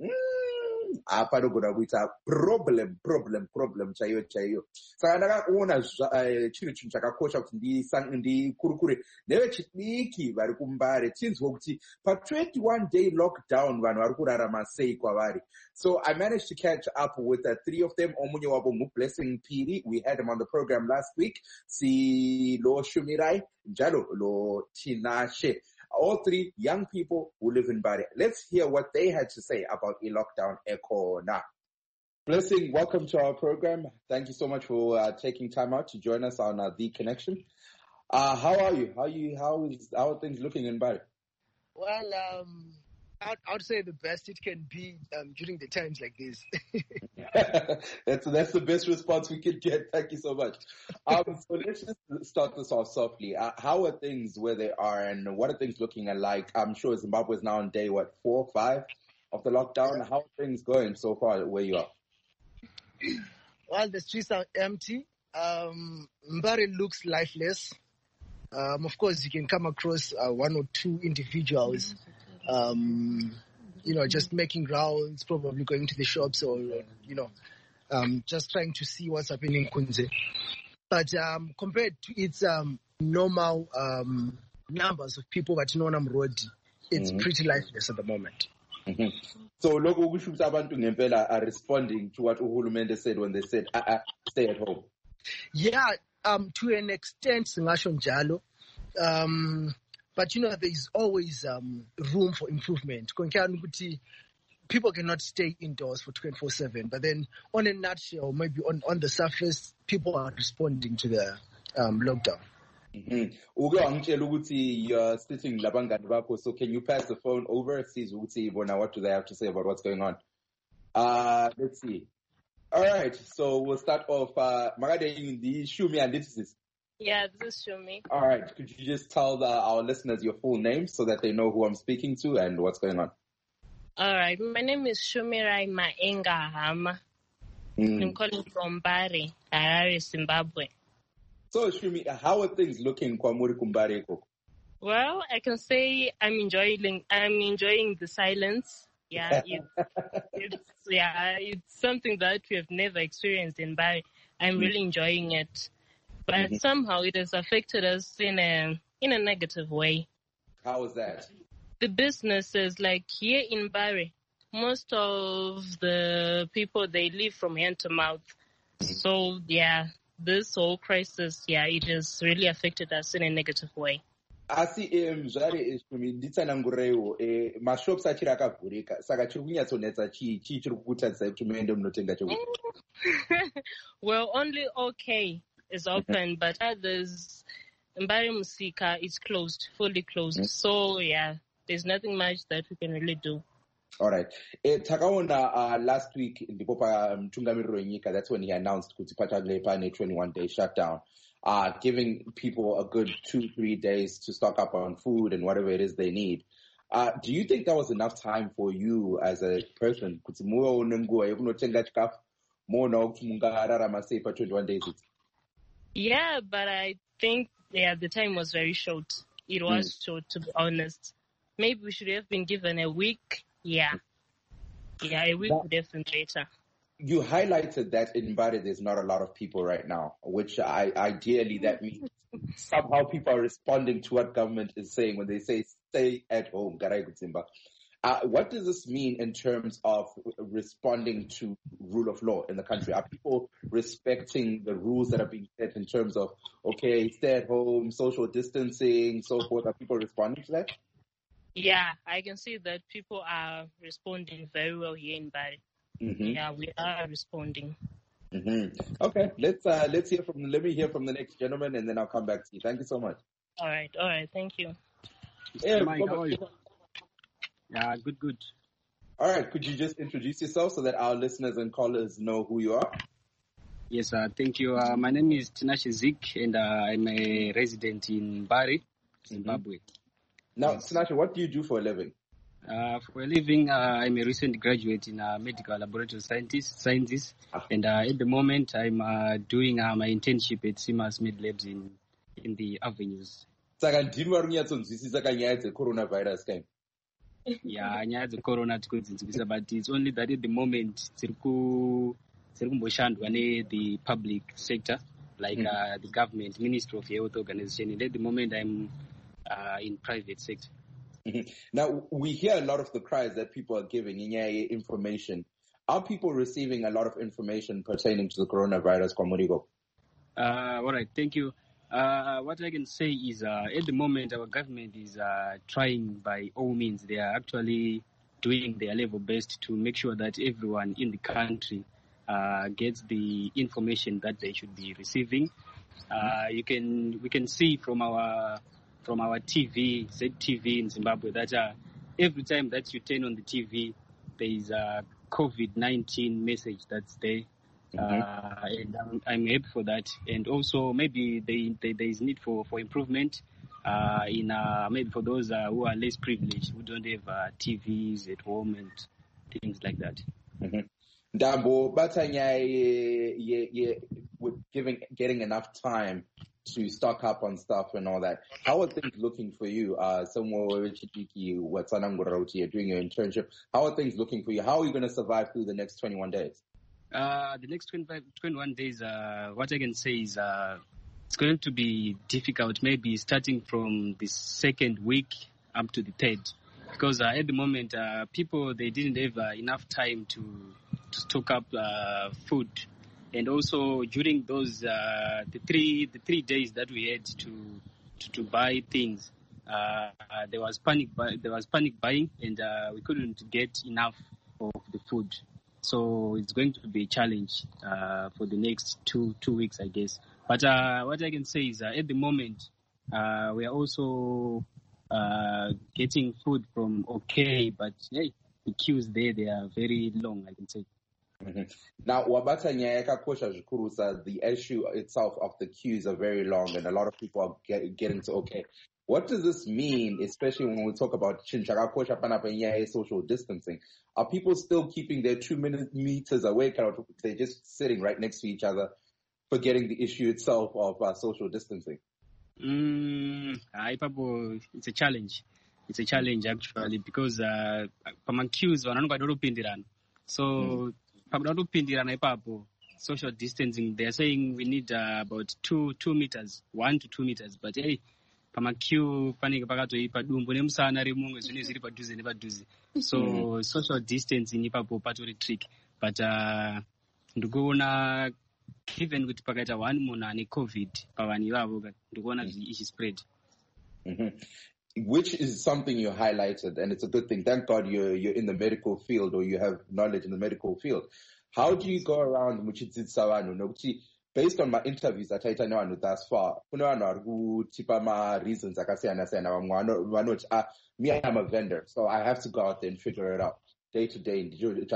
Apa nogona kuita problem chaiyo. Saka ndakaona chiri chinhu chakakosha kuti ndikurukure nevechidiki vari kuMbare tinzwe kuti pa 21 day lockdown vanhu vari kurarama sei kwavari. So I managed to catch up with 3 of them. Omunye wabo Blessing Piri, we had him on the program last week. Si lo Shumirai, Jalo lo Tinashe. All 3 young people who live in Mbare. Let's hear what they had to say about a lockdown Ekona. Blessing, welcome to our program. Thank you so much for taking time out to join us on The Connection. How are you? How are things looking in Mbare? Well, I would say the best it can be during the times like this. That's the best response we could get. Thank you so much. So let's just start this off softly. How are things where they are, and what are things looking like? I'm sure Zimbabwe is now on day 4 or 5? of the lockdown. How are things going so far where you are? Well, the streets are empty. Mbari looks lifeless. Of course, you can come across one or two individuals, just making rounds, probably going to the shops or, just trying to see what's happening in Kunze. But compared to its normal numbers of people at Nonam Road, it's pretty lifeless at the moment. Mm-hmm. So, local abantu ngempela are responding to what Uhulumende said when they said, stay at home. Yeah, to an extent, singasho njalo. But there's always room for improvement. People cannot stay indoors for 24/7. But then, on a nutshell, maybe on the surface, people are responding to the lockdown. You're sitting labangani bakho, so can you pass the phone over? Now, what do they have to say about what's going on? Let's see. All right, so we'll start off. Magade, the Shumi and this is. Yeah, this is Shumi. All right, could you just tell our listeners your full name so that they know who I'm speaking to and what's going on? All right, my name is Shumirai Maenga Hama. I'm calling from Mbari, Harare, Zimbabwe. So, Shumi, how are things looking kwa muri kumbari? Well, I can say I'm enjoying the silence. Yeah, it's something that we have never experienced in Mbari. I'm really enjoying it, but somehow it has affected us in a negative way. How is that? The businesses, like here in Mbari, most of the people, they live from hand to mouth. So, yeah, this whole crisis, it has really affected us in a negative way. Asi mzvare nditsana ngurewo mashops achiri akavhurika saka chiri kunyatsonetsa chii chiri kukutadzisai kuti muende munotenga chokudya? Well, only OK is open, but others, Mbari Musika is closed, fully closed. So, there's nothing much that we can really do. All right. Takaona last week, ndipo pamutungamiriri wenyika, that's when he announced kuti pachave pane 21-day shutdown, giving people a good 2-3 days to stock up on food and whatever it is they need. Do you think that was enough time for you as a person? Kuti muone nguva yekunotenga chikafu, muonawo kuti mungararama sei pa 21 days? Yeah, but I think the time was very short. It was short, to be honest. Maybe we should have been given a week. Yeah, a week would have been better. You highlighted that in Mbari there's not a lot of people right now, which ideally that means somehow people are responding to what government is saying when they say stay at home. What does this mean in terms of responding to rule of law in the country? Are people respecting the rules that are being set in terms of, okay, stay at home, social distancing, so forth? Are people responding to that? Yeah, I can see that people are responding very well here in Mbari. Yeah, we are responding. Okay, let me hear from the next gentleman, and then I'll come back to you. Thank you so much. All right, thank you. Hey, Mike, how are you? Yeah, good. All right, could you just introduce yourself so that our listeners and callers know who you are? Yes, thank you. My name is Tinashe Zik, and I'm a resident in Mbari, Zimbabwe. Now, Tinashe, what do you do for a living? For a living, I'm a recent graduate in medical laboratory sciences, and at the moment, I'm doing my internship at Simas Med Labs in the Avenues. Saka ndini vari kunyatsonzwisisa kanyaya dzecoronavirus kind. Yeah, nyaya dzecorona tikudzidzisa, but it's only that at the moment dziri kumboshandwa the public sector, like the government, Ministry of Health organization. And at the moment, I'm in private sector. Now, we hear a lot of the cries that people are giving in information. Are people receiving a lot of information pertaining to the coronavirus, Kwamurigo? All right, thank you. What I can say is at the moment, our government is trying by all means. They are actually doing their level best to make sure that everyone in the country gets the information that they should be receiving. We can see from our TV, ZTV in Zimbabwe, that every time that you turn on the TV, there is a COVID-19 message that's there. And I'm happy for that. And also maybe there is need for improvement maybe for those who are less privileged, who don't have TVs at home and things like that. Ndambo, Batanya, with getting enough time to stock up on stuff and all that. How are things looking for you? Somewhere you're doing your internship. How are things looking for you? How are you going to survive through the next 21 days? The next 21 days, what I can say is it's going to be difficult, maybe starting from the second week up to the third. Because at the moment, people, they didn't have enough time to stock up food. And also during those the three days that we had to buy things, there was panic buying, and we couldn't get enough of the food. So it's going to be a challenge for the next two weeks, I guess. But what I can say is at the moment we are also getting food from OK, but hey, the queues there, they are very long, I can say. Now, the issue itself of the queues are very long, and a lot of people are getting to OK. What does this mean, especially when we talk about social distancing? Are people still keeping their 2 meters away? They're just sitting right next to each other, forgetting the issue itself of social distancing? It's a challenge. It's a challenge actually, because queues so social distancing, they're saying we need about 2 meters, 1 to 2 meters, but hey, so social distancing patori trick, but given with pakaita one muna ne COVID pavani vavo ndikuona ichi spread. Which is something you highlighted, and it's a good thing. Thank God you're in the medical field, or you have knowledge in the medical field. How do you go around based on my interviews that I know thus far, reasons me, I'm a vendor, so I have to go out there and figure it out day to day.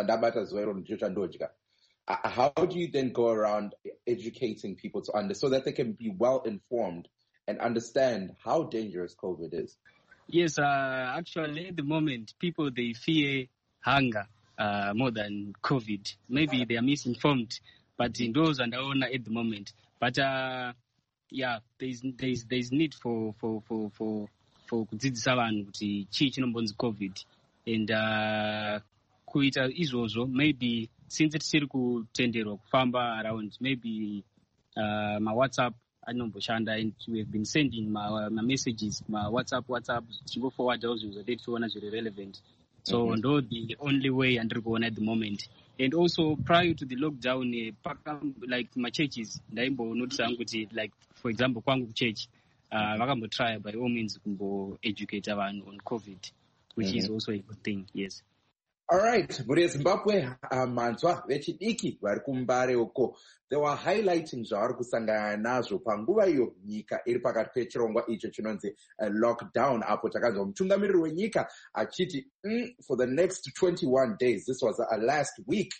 How do you then go around educating people so that they can be well informed and understand how dangerous COVID is? Yes, actually at the moment, people, they fear hunger more than COVID. Maybe they are misinformed, but in those and on at the moment. But yeah, there's need for kudzidzisa vanhu kuti chii chinombonzi COVID, and kuita izvozvo, maybe since tisiri kutenderwa kufamba around, maybe my WhatsApp anomboshanda, and we have been sending my messages, my WhatsApp go forward also that they feel very relevant. So though the only way undergoing at the moment. And also prior to the lockdown, like my churches, like for example, Kwangu Church, vakambo try by all means kumbo educate everyone on COVID, which is also a good thing. Yes. All right, Zimbabwe manzwa vechidiki vari kumbare uko, they were highlighting zvavari kusangana nazvo panguva iyo nyika iri pakati pechirongwa icho chinonzi lockdown, apo takanzwa mutungamiriri wenyika achiti for the next 21 days, this was last week,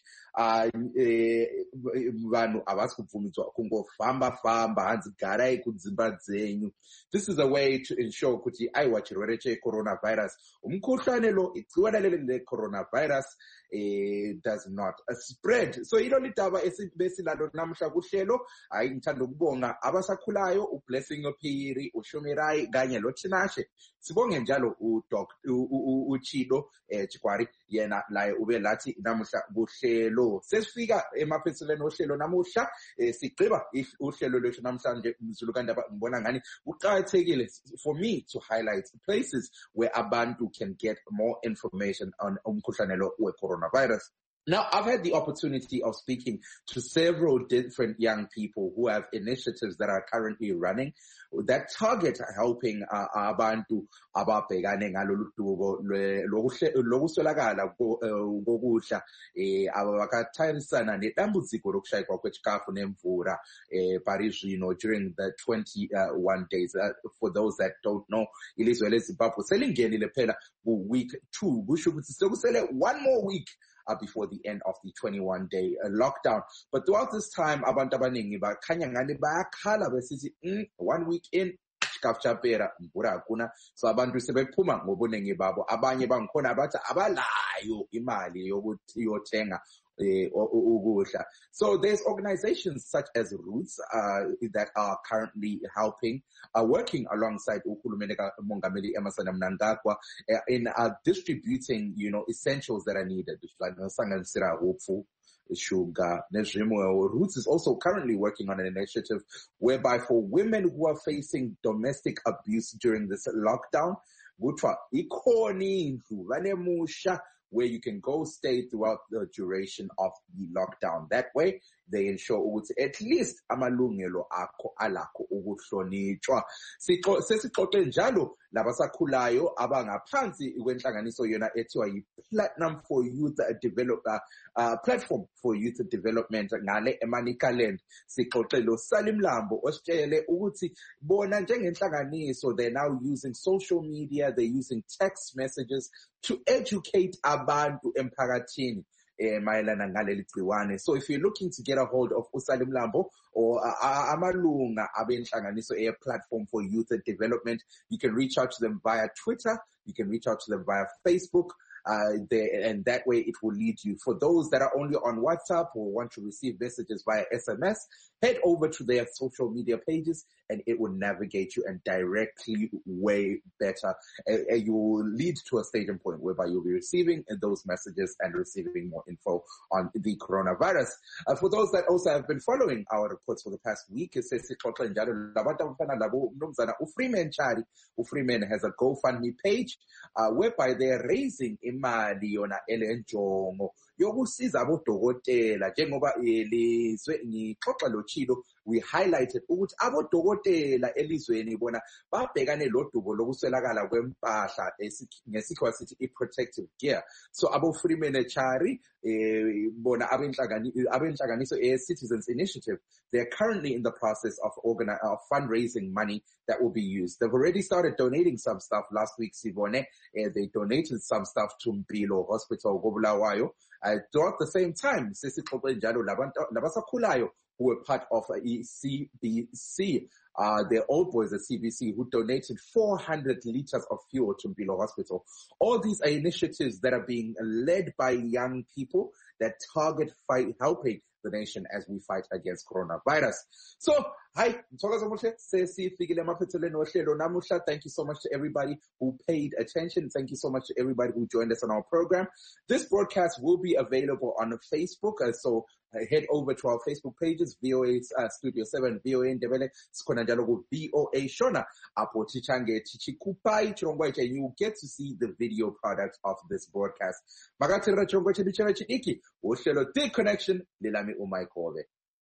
vanhu havasi kubvumidzwa kungofamba hanzi garai kudzimba dzenyu. This is a way to ensure kuti aiwa chirwere checoronavirus, umukhuhlane lo, igciwane lecoronavirus does not spread. So iloli taba esilalo namuhla kuhlelo, hayi ngithanda ukubonga abasakhulayo, uBlessing Phiri, uShumirai kanye loThinashe. Sibonge njalo uChido Chikwari, yena laye ube lathi namuhla kuhlelo. Sesifika emaphethelweni ohlelo namuhla, sigqiba uhlelo lwethu namhlanje Mzulukandaba ngibona ngani uqhakathekile for me to highlight places where abantu can get more information on umkhuhlane lo we-coronavirus. Now, I've had the opportunity of speaking to several different young people who have initiatives that are currently running that target helping abantu ababhekane ngalolu dubo lokuswelakala kokudla abakathanisana nedambudziko lokushaywa kwechikafu nemvura parizvino during the 21 days. For those that don't know, ilizwe leZimbabwe selingenile phela week 2, kusho ukuthi sekusele one more week before the end of the 21-day lockdown. But throughout this time, abantu abaningi bakhanya ngani bayakhala besithi 1 week in, kafchapera mvura hakuna. So abantu sebephuma ngobuningi babo. Abanye bangikhona abathi abalayo imali yokuthi yothenga ukudla. So there's organizations such as Roots that are currently helping, working alongside uHulumende Mongameli Emmerson Mnangagwa in distributing, essentials that are needed. Sugar, Roots is also currently working on an initiative whereby for women who are facing domestic abuse during this lockdown, where you can go stay throughout the duration of the lockdown. That way, they ensure at least amalungelo akho alakho ukuhlonitshwa. Sesixoxe njalo labasakhulayo abangaphansi kwenhlanganiso yona ethiwa yi-Platinum for Youth Platform for Youth Development ngale eManicaland. Sixoxe lo Salim Lambo ositshele ukuthi bona njengenhlanganiso they're now using social media, they're using text messages to educate abantu emphakathini mayelana ngaleli gciwane. So if you're looking to get a hold of Usalim Lambo or amalunga abenhlanganiso Platform for Youth Development, you can reach out to them via Twitter, you can reach out to them via Facebook, and that way it will lead you. For those that are only on WhatsApp or want to receive messages via SMS, head over to their social media pages and it will navigate you and directly way better. You will lead to a staging point whereby you'll be receiving those messages and receiving more info on the coronavirus. For those that also have been following our reports for the past week, Freeman Chari, Freeman has a GoFundMe page whereby they're raising imali yona elenjongo yokusiza abodokotela njengoba elizwe ngixoxa lo Chilo we highlighted ukuthi abodokotela elizweni bona babhekane lodubo lokuswelakala kwempahla ngesikhathi sithi i-protective gear. So abo Freeman Chari bona abenhlanganiso Citizens Initiative, they're currently in the process of fundraising money that will be used. They've already started donating some stuff. Last week, Sibone, they donated some stuff to Mpilo Hospital, Gobulawayo. Throughout the same time, Sisi Njalo Labasakhulayo, who were part of CBC, the old boys at CBC, who donated 400 liters of fuel to Mpilo Hospital. All these are initiatives that are being led by young people that target helping the nation as we fight against coronavirus. So, hi, thank you so much to everybody who paid attention. Thank you so much to everybody who joined us on our program. This broadcast will be available on Facebook, so head over to our Facebook pages, VOA Studio 7, VOA Ndebele, Skonanjalo, VOA Shona, Apo Tichange, Tichikupai, Chirongwache, and you get to see the video product of this broadcast. Magatira Chirongwache, Bicharachi Iki, Oshelo Dig Connection, Lilami Umai Kove.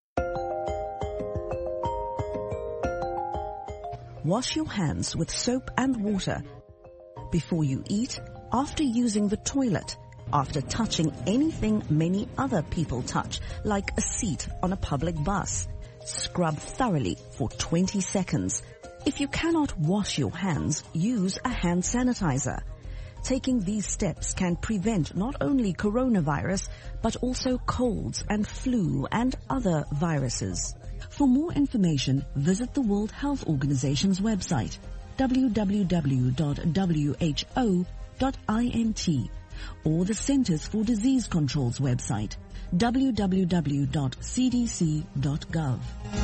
Wash your hands with soap and water before you eat, after using the toilet, after touching anything many other people touch, like a seat on a public bus. Scrub thoroughly for 20 seconds. If you cannot wash your hands, use a hand sanitizer. Taking these steps can prevent not only coronavirus, but also colds and flu and other viruses. For more information, visit the World Health Organization's website, www.who.int, or the Centers for Disease Control's website, www.cdc.gov.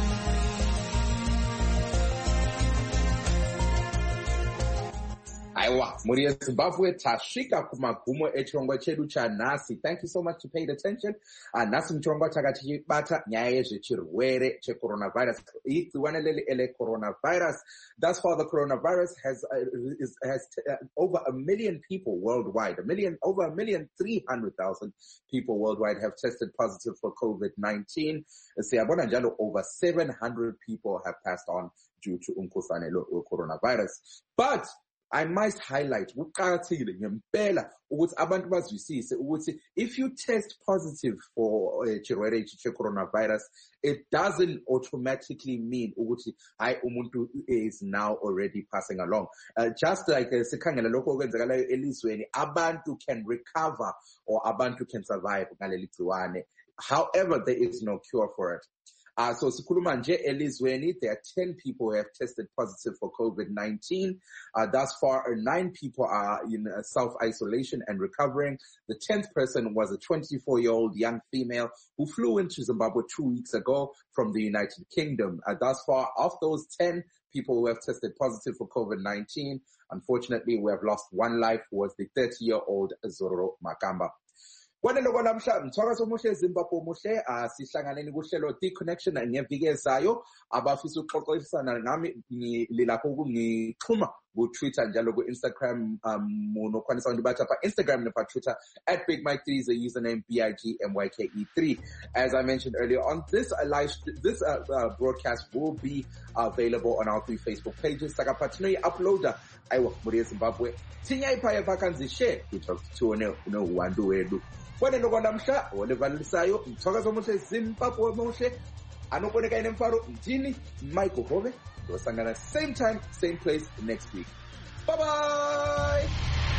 Aiwa, Muria Zimbabwe, Tashika Kumagumo Echongwa Chedu Cha Nasi. Thank you so much for paying attention. Nasi Mchongwa Chagati Bata, Nyaye Chirwere, Che coronavirus. It's one ele coronavirus. Thus far, the coronavirus has over 1 million people worldwide. Over 1,300,000 people worldwide have tested positive for COVID-19. Over 700 people have passed on due to umkhuhlane coronavirus. But I must highlight, if you test positive for coronavirus, it doesn't automatically mean umuntu is now already passing along. Just like abantu can recover or abantu can survive. However, there is no cure for it. So sikhuluma nje elizweni, there are 10 people who have tested positive for COVID-19. Thus far, 9 people are in self-isolation and recovering. The 10th person was a 24-year-old young female who flew into Zimbabwe 2 weeks ago from the United Kingdom. Thus far, of those 10 people who have tested positive for COVID-19, unfortunately, we have lost one life, who was the 30-year-old Zoro Makamba. Kwanelo kwalamhla mthwakazo omuhle Zimbabwe omuhle sihlanganeni kuhlelo D-Connection ngeviki ezayo abafisa ukuxoxisana nami ngilapho ngixhuma ku-Twitter njalo ku-Instagram nokwanisa abantu bathi apha Instagram napha Twitter @BigMike3 is the username BIGMYKE3. As I mentioned earlier on, this broadcast will be available on our 3 Facebook pages. Sakapatino uploader aiwa muri Zimbabwe tinya ipaya vakanzi share tuone uwandu wedu. Kwanelo kwalamhla olevalisayo mthwakazo omuhle Zimbabwe omuhle anokoneka ine mfaro mjini Michael Hove. We'll sing at the same time, same place next week. Bye-bye!